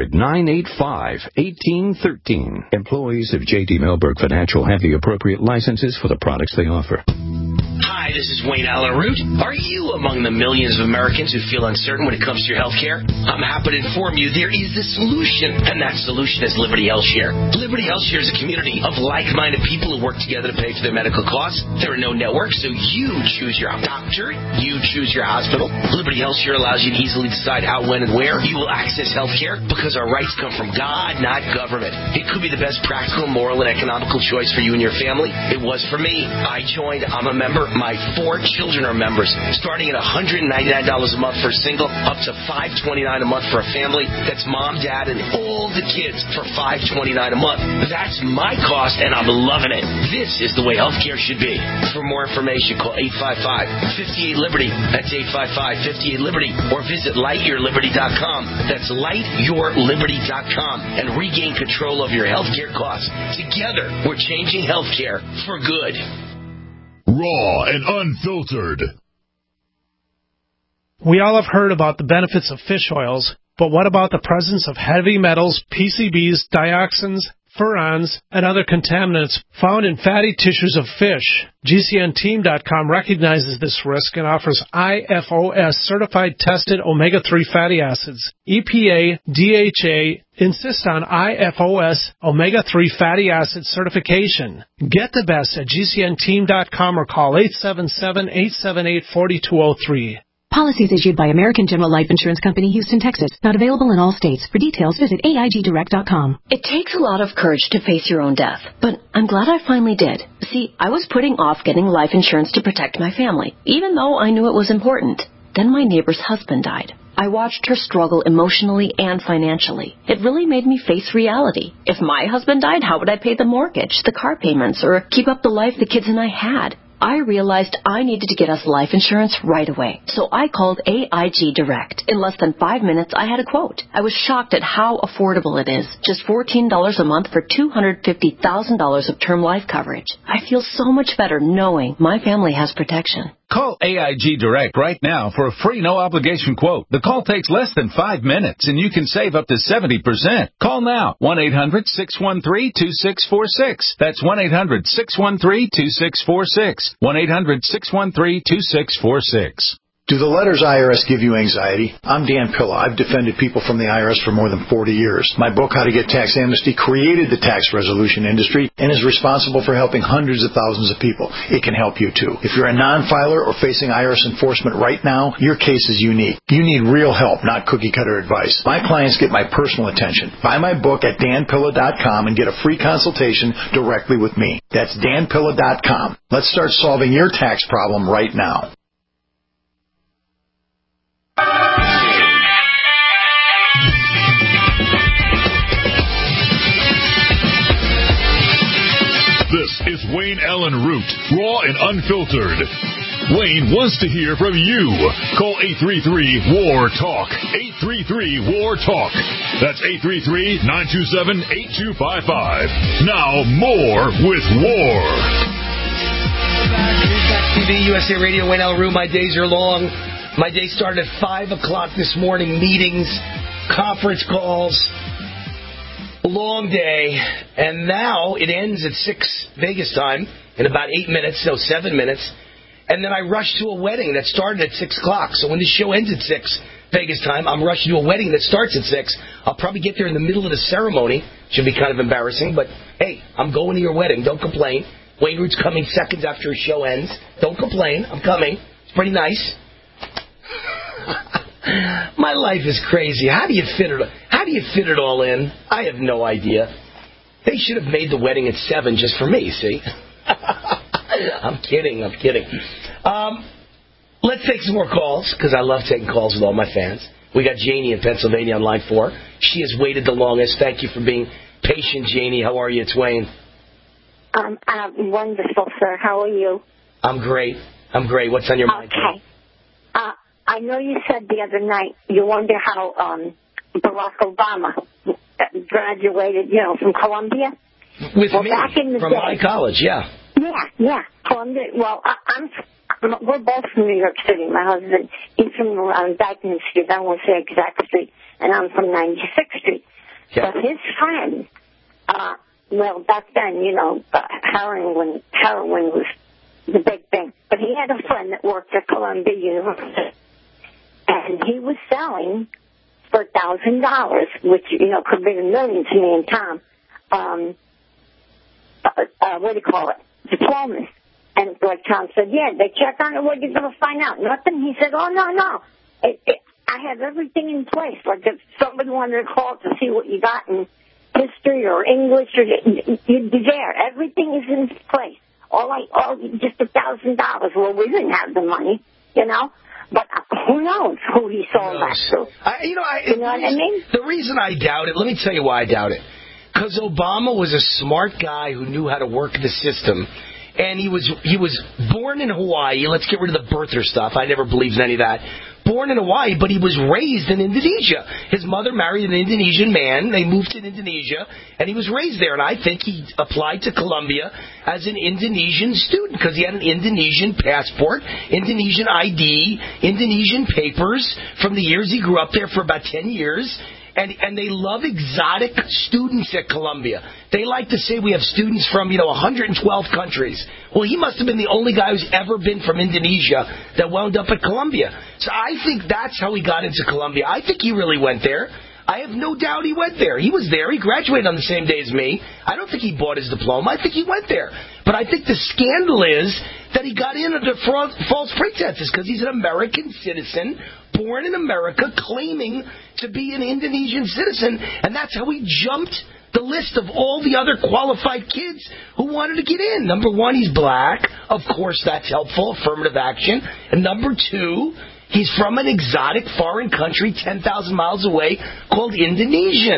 800-985-1813. Employees of J.D. Melberg Financial have the appropriate licenses for the products they offer. Hi, this is Wayne Allen Root. Are you among the millions of Americans who feel uncertain when it comes to your health care? I'm happy to inform you there is a solution, and that solution is Liberty HealthShare. Liberty HealthShare is a community of like-minded people who work together to pay for their medical costs. There are no networks, so you choose your doctor, you choose your hospital. Liberty HealthShare allows you to easily decide how, when, and where you will access health care because our rights come from God, not government. It could be the best practical, moral, and economical choice for you and your family. It was for me. I joined. I'm a member. My 4 children are members, starting at $199 a month for a single, up to $529 a month for a family. That's mom, dad, and all the kids for $529 a month. That's my cost, and I'm loving it. This is the way healthcare should be. For more information, call 855-58-LIBERTY. That's 855-58-LIBERTY. Or visit lightyourliberty.com. That's lightyourliberty.com, and regain control of your healthcare costs. Together, we're changing healthcare for good. Raw and unfiltered. We all have heard about the benefits of fish oils, but what about the presence of heavy metals, PCBs, dioxins, furans, and other contaminants found in fatty tissues of fish? GCNteam.com recognizes this risk and offers IFOS certified tested omega-3 fatty acids. EPA, DHA insist on IFOS omega-3 fatty acid certification. Get the best at GCNteam.com or call 877-878-4203. Policies issued by American General Life Insurance Company, Houston, Texas. Not available in all states. For details, visit AIGdirect.com. It takes a lot of courage to face your own death, but I'm glad I finally did. See, I was putting off getting life insurance to protect my family, even though I knew it was important. Then my neighbor's husband died. I watched her struggle emotionally and financially. It really made me face reality. If my husband died, how would I pay the mortgage, the car payments, or keep up the life the kids and I had? I realized I needed to get us life insurance right away. So I called AIG Direct. In less than 5 minutes, I had a quote. I was shocked at how affordable it is. Just $14 a month for $250,000 of term life coverage. I feel so much better knowing my family has protection. Call AIG Direct right now for a free no-obligation quote. The call takes less than 5 minutes, and you can save up to 70%. Call now, 1-800-613-2646. That's 1-800-613-2646. 1-800-613-2646. Do the letters IRS give you anxiety? I'm Dan Pilla. I've defended people from the IRS for more than 40 years. My book, How to Get Tax Amnesty, created the tax resolution industry and is responsible for helping hundreds of thousands of people. It can help you, too. If you're a non-filer or facing IRS enforcement right now, your case is unique. You need real help, not cookie-cutter advice. My clients get my personal attention. Buy my book at danpilla.com and get a free consultation directly with me. That's danpilla.com. Let's start solving your tax problem right now. This is Wayne Allen Root, raw and unfiltered. Wayne wants to hear from you. Call 833-WAR-TALK. 833-WAR-TALK. That's 833-927-8255. Now more with War. Back TV, USA Radio, Wayne Allen Root. My days are long. My day started at 5 o'clock this morning. Meetings, conference calls. Long day, and now it ends at 6 Vegas time in about 7 minutes, and then I rush to a wedding that started at 6 o'clock. So when this show ends at 6 Vegas time, I'm rushing to a wedding that starts at 6. I'll probably get there in the middle of the ceremony. Should be kind of embarrassing, but hey, I'm going to your wedding. Don't complain. Wayne Root's coming seconds after his show ends. Don't complain. I'm coming. It's pretty nice. My life is crazy. How do you fit it all in? I have no idea. They should have made the wedding at 7 just for me, see? I'm kidding. Let's take some more calls, because I love taking calls with all my fans. We got Janie in Pennsylvania on line 4. She has waited the longest. Thank you for being patient, Janie. How are you? It's Wayne. I'm wonderful, sir. How are you? I'm great. What's on your mind? Okay. I know you said the other night you wonder how Barack Obama graduated, from Columbia. With me, back in the from day, my college, yeah. Yeah, Columbia. Well, we're both from New York City. My husband, he's from Dyckman Street. I won't say exact street, and I'm from 96th Street. Yeah. But his friend, back then, heroin was the big thing. But he had a friend that worked at Columbia University. And he was selling for $1,000, which, could have been $1 million to me and Tom. What do you call it? Diplomas. And like Tom said, they check on it. What are you going to find out? Nothing. He said, oh, no. I have everything in place. Like if somebody wanted to call to see what you got in history or English, or you'd be there. Everything is in place. Just $1,000. Well, we didn't have the money, But who knows who he sold that to? You know what I mean? The reason I doubt it, let me tell you why I doubt it. Because Obama was a smart guy who knew how to work the system. And he was born in Hawaii. Let's get rid of the birther stuff. I never believed in any of that. Born in Hawaii, but he was raised in Indonesia. His mother married an Indonesian man. They moved to Indonesia, and he was raised there. And I think he applied to Columbia as an Indonesian student because he had an Indonesian passport, Indonesian ID, Indonesian papers from the years he grew up there for about 10 years. And they love exotic students at Columbia. They like to say we have students from, 112 countries. Well, he must have been the only guy who's ever been from Indonesia that wound up at Columbia. So I think that's how he got into Columbia. I think he really went there. I have no doubt he went there. He was there. He graduated on the same day as me. I don't think he bought his diploma. I think he went there. But I think the scandal is that he got in under false pretenses because he's an American citizen, born in America, claiming to be an Indonesian citizen, and that's how he jumped the list of all the other qualified kids who wanted to get in. Number one, he's black. Of course, that's helpful, affirmative action. And number two, he's from an exotic foreign country 10,000 miles away called Indonesia.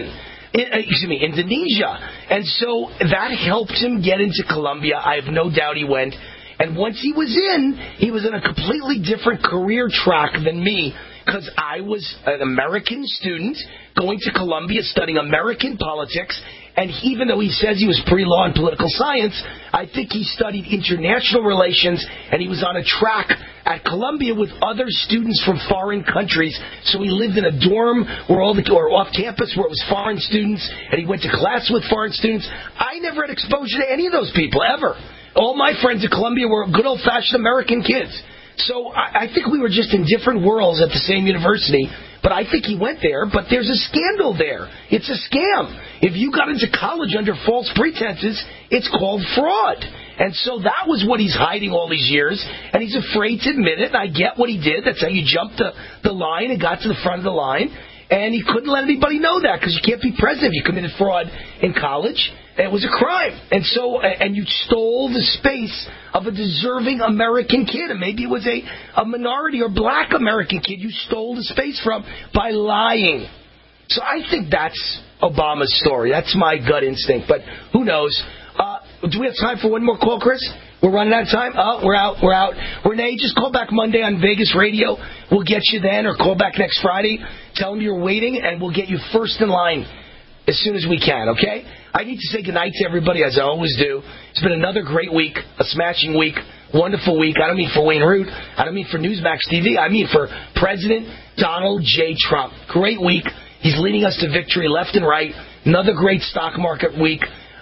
And so that helped him get into Columbia. I have no doubt he went. And once he was in a completely different career track than me because I was an American student going to Columbia studying American politics. And even though he says he was pre-law and political science, I think he studied international relations, and he was on a track at Columbia with other students from foreign countries. So he lived in a dorm or off campus where it was foreign students, and he went to class with foreign students. I never had exposure to any of those people, ever. All my friends at Columbia were good old-fashioned American kids. So I think we were just in different worlds at the same university. But I think he went there, but there's a scandal there. It's a scam. If you got into college under false pretenses, it's called fraud. And so that was what he's hiding all these years, and he's afraid to admit it, and I get what he did. That's how you jumped the line and got to the front of the line. And he couldn't let anybody know that because you can't be president if you committed fraud in college. It was a crime. And you stole the space of a deserving American kid. And maybe it was a minority or black American kid you stole the space from by lying. So I think that's Obama's story. That's my gut instinct. But who knows? Do we have time for one more call, Chris? We're running out of time? Oh, we're out. Renee, just call back Monday on Vegas Radio. We'll get you then, or call back next Friday. Tell them you're waiting, and we'll get you first in line as soon as we can, okay? I need to say goodnight to everybody, as I always do. It's been another great week, a smashing week, wonderful week. I don't mean for Wayne Root. I don't mean for Newsmax TV. I mean for President Donald J. Trump. Great week. He's leading us to victory left and right. Another great stock market week.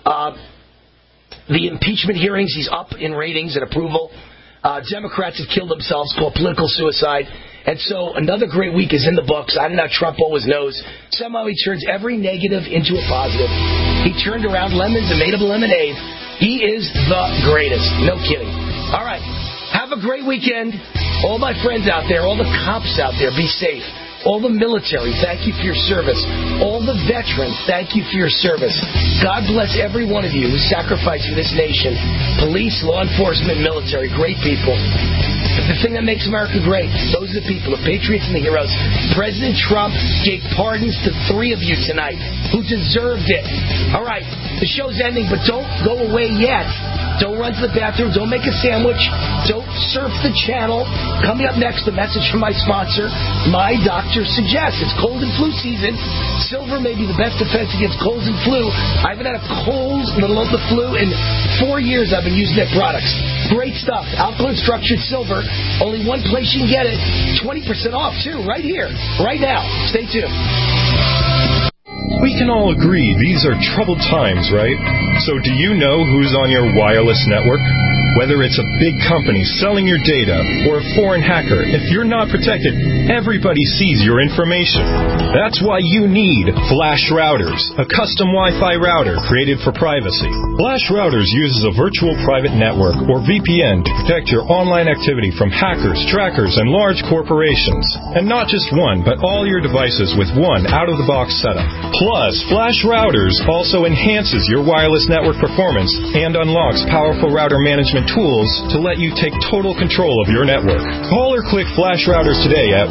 The impeachment hearings, he's up in ratings and approval. Democrats have killed themselves, called political suicide. And so another great week is in the books. I don't know, Trump always knows. Somehow he turns every negative into a positive. He turned around lemons and made them lemonade. He is the greatest. No kidding. All right. Have a great weekend. All my friends out there, all the cops out there, be safe. All the military, thank you for your service. All the veterans, thank you for your service. God bless every one of you who sacrificed for this nation. Police, law enforcement, military, great people. But the thing that makes America great, those are the people, the patriots and the heroes. President Trump gave pardons to 3 of you tonight who deserved it. All right, the show's ending, but don't go away yet. Don't run to the bathroom. Don't make a sandwich. Don't surf the channel. Coming up next, a message from my sponsor, My Doctor Suggests. It's cold and flu season. Silver may be the best defense against colds and flu. I haven't had a cold, let alone the flu, in 4 years I've been using their products. Great stuff. Alkaline structured silver. Only one place you can get it. 20% off, too, right here, right now. Stay tuned. We can all agree these are troubled times, right? So do you know who's on your wireless network? Whether it's a big company selling your data or a foreign hacker, if you're not protected, everybody sees your information. That's why you need Flash Routers, a custom Wi-Fi router created for privacy. Flash Routers uses a virtual private network, or VPN, to protect your online activity from hackers, trackers, and large corporations. And not just one, but all your devices with one out-of-the-box setup. Plus, Flash Routers also enhances your wireless network performance and unlocks powerful router management tools to let you take total control of your network. Call or click Flash Routers today at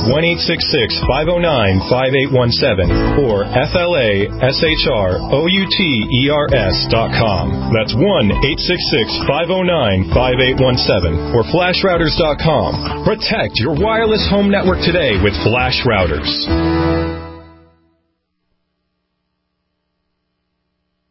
1-866-509-5817 or FLASHROUTERS.com. That's 1-866-509-5817 or FlashRouters.com. Protect your wireless home network today with Flash Routers.